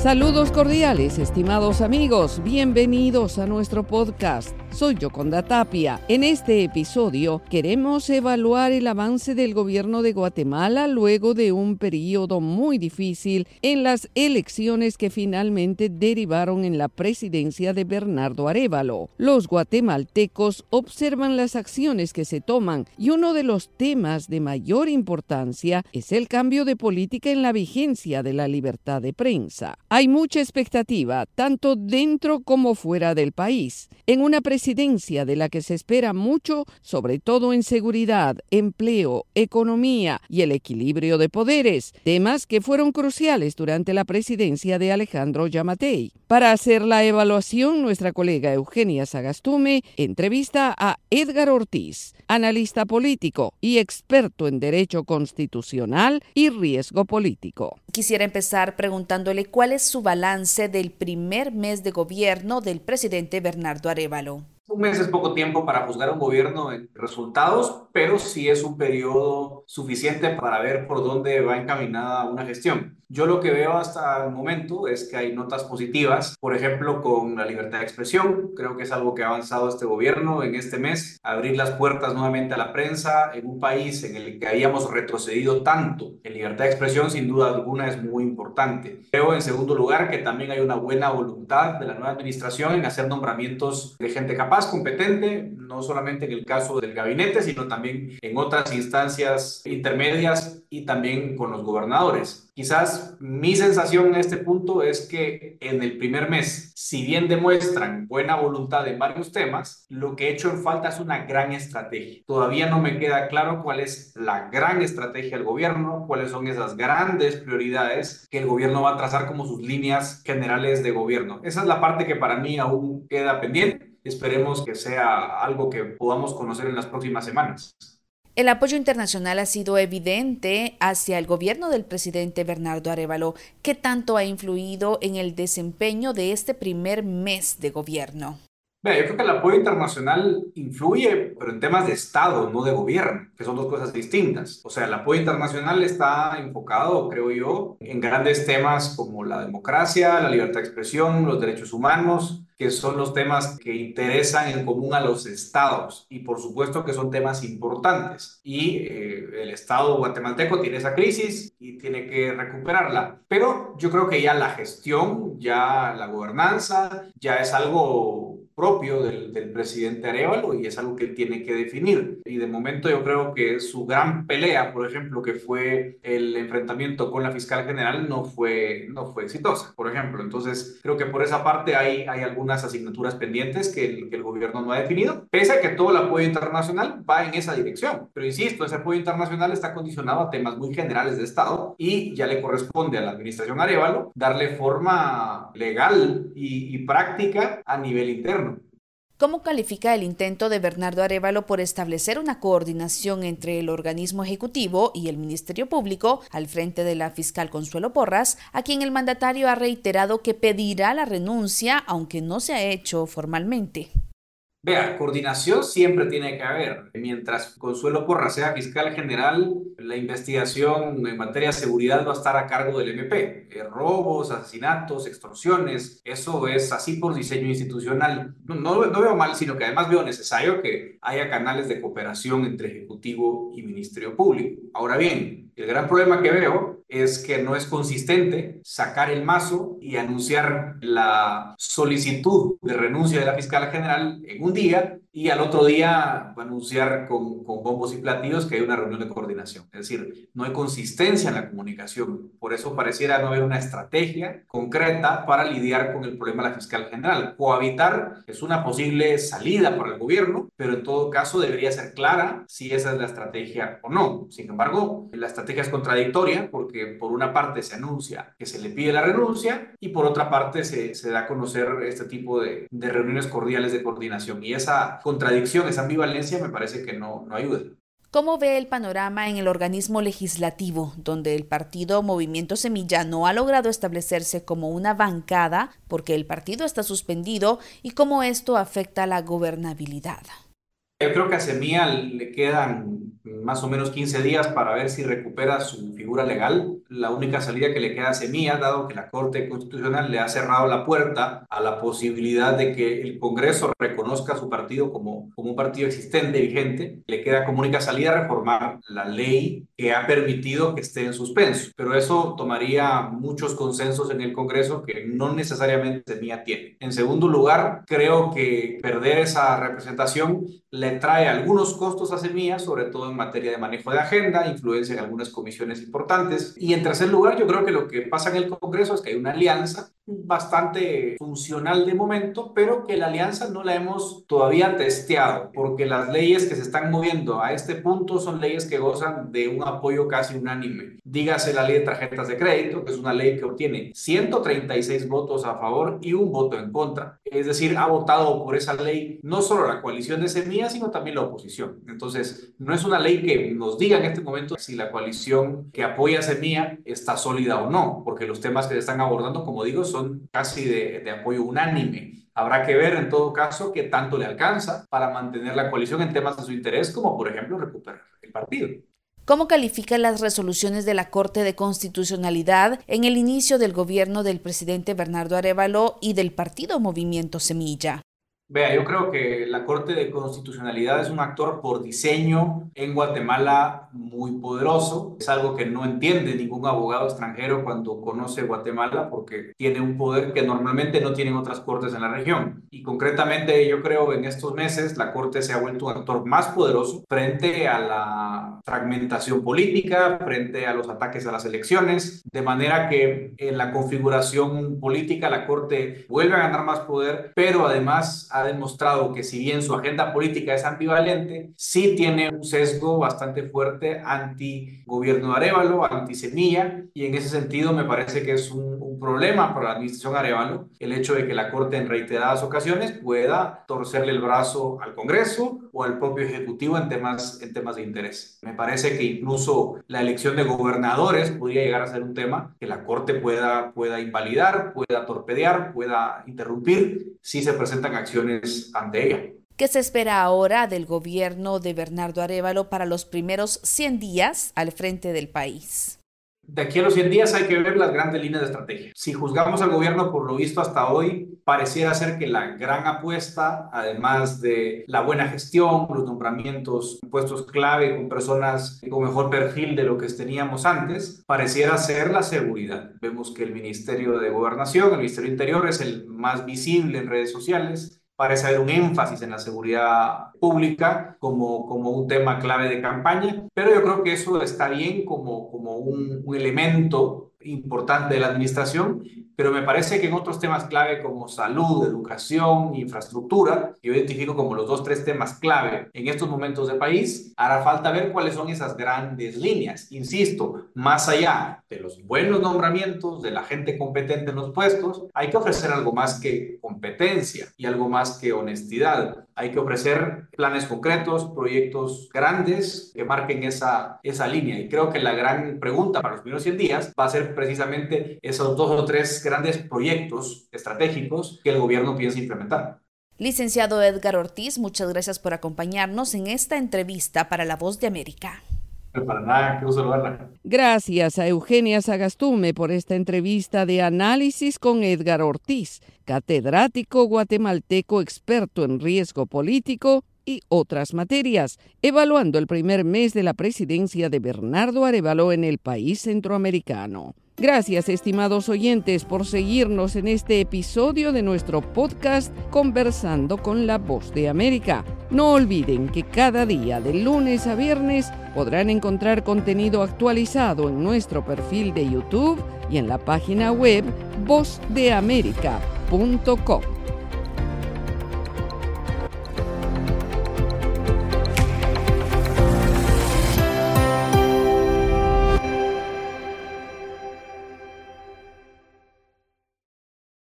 Saludos cordiales, estimados amigos, bienvenidos a nuestro podcast. Soy Yoconda Tapia. En este episodio queremos evaluar el avance del gobierno de Guatemala luego de un periodo muy difícil en las elecciones que finalmente derivaron en la presidencia de Bernardo Arévalo. Los guatemaltecos observan las acciones que se toman y uno de los temas de mayor importancia es el cambio de política en la vigencia de la libertad de prensa. Hay mucha expectativa, tanto dentro como fuera del país, en una presidencia de la que se espera mucho, sobre todo en seguridad, empleo, economía y el equilibrio de poderes, temas que fueron cruciales durante la presidencia de Alejandro Yamatei. Para hacer la evaluación, nuestra colega Eugenia Sagastume entrevista a Edgar Ortiz, analista político y experto en derecho constitucional y riesgo político. Quisiera empezar preguntándole cuál es su balance del primer mes de gobierno del presidente Bernardo Arévalo. Un mes es poco tiempo para juzgar un gobierno en resultados, pero sí es un periodo suficiente para ver por dónde va encaminada una gestión. Yo lo que veo hasta el momento es que hay notas positivas, por ejemplo, con la libertad de expresión. Creo que es algo que ha avanzado este gobierno en este mes, abrir las puertas nuevamente a la prensa en un país en el que habíamos retrocedido tanto en libertad de expresión, sin duda alguna es muy importante. Creo, en segundo lugar, que también hay una buena voluntad de la nueva administración en hacer nombramientos de gente capaz, competente, no solamente en el caso del gabinete, sino también en otras instancias intermedias y también con los gobernadores. Quizás mi sensación en este punto es que en el primer mes, si bien demuestran buena voluntad en varios temas, lo que he hecho en falta es una gran estrategia. Todavía no me queda claro cuál es la gran estrategia del gobierno, cuáles son esas grandes prioridades que el gobierno va a trazar como sus líneas generales de gobierno. Esa es la parte que para mí aún queda pendiente. Esperemos que sea algo que podamos conocer en las próximas semanas. El apoyo internacional ha sido evidente hacia el gobierno del presidente Bernardo Arévalo. ¿Qué tanto ha influido en el desempeño de este primer mes de gobierno? Yo creo que el apoyo internacional influye, pero en temas de Estado, no de gobierno, que son dos cosas distintas. O sea, el apoyo internacional está enfocado, creo yo, en grandes temas como la democracia, la libertad de expresión, los derechos humanos, que son los temas que interesan en común a los estados y por supuesto que son temas importantes. Y el Estado guatemalteco tiene esa crisis y tiene que recuperarla. Pero yo creo que ya la gestión, ya la gobernanza, ya es algo propio del presidente Arévalo y es algo que él tiene que definir. Y de momento yo creo que su gran pelea, por ejemplo, que fue el enfrentamiento con la fiscal general, no fue exitosa, por ejemplo. Entonces creo que por esa parte hay algunas asignaturas pendientes que el gobierno no ha definido, pese a que todo el apoyo internacional va en esa dirección. Pero insisto, ese apoyo internacional está condicionado a temas muy generales de Estado y ya le corresponde a la administración Arévalo darle forma legal y práctica a nivel interno. ¿Cómo califica el intento de Bernardo Arévalo por establecer una coordinación entre el organismo ejecutivo y el Ministerio Público al frente de la fiscal Consuelo Porras, a quien el mandatario ha reiterado que pedirá la renuncia, aunque no se ha hecho formalmente? Vea, coordinación siempre tiene que haber. Mientras Consuelo Porras sea fiscal general, la investigación en materia de seguridad va a estar a cargo del MP. Robos, asesinatos, extorsiones, eso es así por diseño institucional. No veo mal, sino que además veo necesario que haya canales de cooperación entre Ejecutivo y Ministerio Público. Ahora bien, el gran problema que veo es que no es consistente sacar el mazo y anunciar la solicitud de renuncia de la fiscal general en un día y al otro día anunciar con bombos y platillos que hay una reunión de coordinación. Es decir, no hay consistencia en la comunicación. Por eso pareciera no haber una estrategia concreta para lidiar con el problema de la fiscal general. Cohabitar es una posible salida para el gobierno, pero en todo caso debería ser clara si esa es la estrategia o no. Sin embargo, la estrategia es contradictoria porque por una parte se anuncia que se le pide la renuncia y por otra parte se da a conocer este tipo de reuniones cordiales de coordinación. Y esa contradicción, esa ambivalencia me parece que no ayuda. ¿Cómo ve el panorama en el organismo legislativo, donde el partido Movimiento Semilla no ha logrado establecerse como una bancada porque el partido está suspendido y cómo esto afecta la gobernabilidad? Yo creo que a Semilla le quedan más o menos 15 días para ver si recupera su figura legal. La única salida que le queda a Semilla, dado que la Corte Constitucional le ha cerrado la puerta a la posibilidad de que el Congreso reconozca a su partido como un partido existente, vigente, le queda como única salida reformar la ley que ha permitido que esté en suspenso. Pero eso tomaría muchos consensos en el Congreso que no necesariamente Semilla tiene. En segundo lugar, creo que perder esa representación le trae algunos costos a Semilla, sobre todo en materia de manejo de agenda, influencia en algunas comisiones importantes. Y en tercer lugar, yo creo que lo que pasa en el Congreso es que hay una alianza bastante funcional de momento, pero que la alianza no la hemos todavía testeado, porque las leyes que se están moviendo a este punto son leyes que gozan de un apoyo casi unánime. Dígase la ley de tarjetas de crédito, que es una ley que obtiene 136 votos a favor y un voto en contra. Es decir, ha votado por esa ley no solo la coalición de Semilla, sino también la oposición. Entonces, no es una ley que nos diga en este momento si la coalición que apoya a Semilla está sólida o no, porque los temas que se están abordando, como digo, son casi de apoyo unánime. Habrá que ver en todo caso qué tanto le alcanza para mantener la coalición en temas de su interés, como por ejemplo recuperar el partido. ¿Cómo califica las resoluciones de la Corte de Constitucionalidad en el inicio del gobierno del presidente Bernardo Arévalo y del partido Movimiento Semilla? Vea, yo creo que la Corte de Constitucionalidad es un actor por diseño en Guatemala muy poderoso. Es algo que no entiende ningún abogado extranjero cuando conoce Guatemala, porque tiene un poder que normalmente no tienen otras cortes en la región. Y concretamente yo creo en estos meses la Corte se ha vuelto un actor más poderoso frente a la fragmentación política, frente a los ataques a las elecciones, de manera que en la configuración política la Corte vuelve a ganar más poder, pero además ha demostrado que si bien su agenda política es ambivalente, sí tiene un sesgo bastante fuerte anti-gobierno de Arévalo, anti-Semilla, y en ese sentido me parece que es un problema para la administración Arévalo el hecho de que la Corte en reiteradas ocasiones pueda torcerle el brazo al Congreso o al propio Ejecutivo en temas de interés. Me parece que incluso la elección de gobernadores podría llegar a ser un tema que la Corte pueda invalidar, pueda torpedear, pueda interrumpir si se presentan acciones ante ella. ¿Qué se espera ahora del gobierno de Bernardo Arévalo para los primeros 100 días al frente del país? De aquí a los 100 días hay que ver las grandes líneas de estrategia. Si juzgamos al gobierno por lo visto hasta hoy, pareciera ser que la gran apuesta, además de la buena gestión, los nombramientos, puestos clave con personas con mejor perfil de lo que teníamos antes, pareciera ser la seguridad. Vemos que el Ministerio de Gobernación, el Ministerio de Interior es el más visible en redes sociales. Parece haber un énfasis en la seguridad pública como un tema clave de campaña, pero yo creo que eso está bien como un elemento importante de la administración, pero me parece que en otros temas clave como salud, educación, infraestructura, que yo identifico como los 2-3 temas clave en estos momentos del país, hará falta ver cuáles son esas grandes líneas. Insisto, más allá de los buenos nombramientos, de la gente competente en los puestos, hay que ofrecer algo más que competencia y algo más que honestidad. Hay que ofrecer planes concretos, proyectos grandes que marquen esa línea. Y creo que la gran pregunta para los primeros 100 días va a ser precisamente esos 2 o 3 grandes proyectos estratégicos que el gobierno piensa implementar. Licenciado Edgar Ortiz, muchas gracias por acompañarnos en esta entrevista para La Voz de América. Para nada, qué gusto saludarla. Gracias a Eugenia Sagastume por esta entrevista de análisis con Edgar Ortiz, catedrático guatemalteco experto en riesgo político y otras materias, evaluando el primer mes de la presidencia de Bernardo Arévalo en el país centroamericano. Gracias, estimados oyentes, por seguirnos en este episodio de nuestro podcast Conversando con la Voz de América. No olviden que cada día, de lunes a viernes, podrán encontrar contenido actualizado en nuestro perfil de YouTube y en la página web vozdeamerica.com.